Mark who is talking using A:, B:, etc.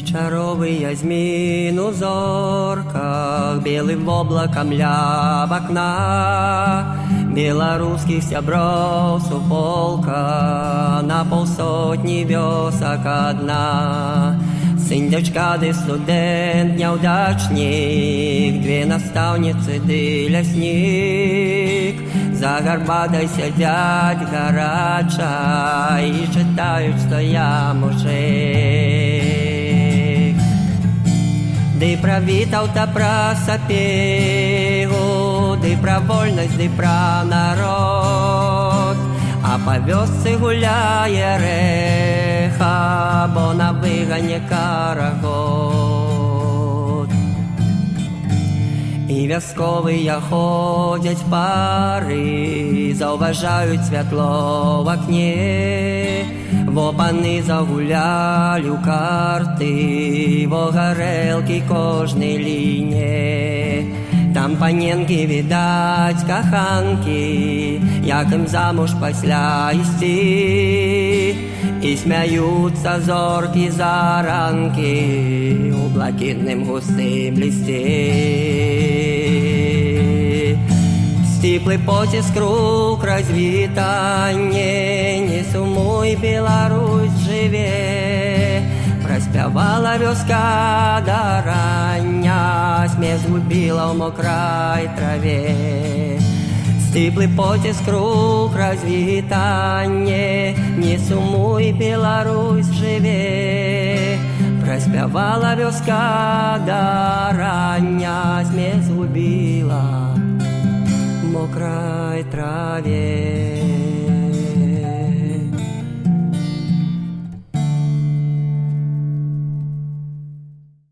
A: Вечаровыя змін у зорках, белым облакам ля вакна, беларускіх сяброў суполка, на паўсотні вёсак адна. Сын, дачка ды студэнт, няўдачнік, две настаўніцы ды ляснік, за гарбатай сядзяць гарача і чытаюць, што я мужик. Ды пра Вітаўта, пра Сапегу, ды пра вольнасць, ды пра народ, а па вёсцы гуляе рэха, бо на выгане карагод. І вясковыя ходзяць пары, заўважаюць святло в акне, во паны загулялі ў карты, во гарэлкі кожнай ліне. Там паненкі, відаць, каханкі, як ім замуж пасля ісці, і смяюцца зоркі заранкі у блакітным густым лісце. Сціплы поціск рук, развітанне, не сумуй, Беларусь жыве. Праспявала вёска да рання, смех згубіла ў мокрай траве. Сціплы поціск рук, развітанне, не сумуй, Беларусь жыве. Праспявала вёска да рання, смех згубіла ў мокрай траве.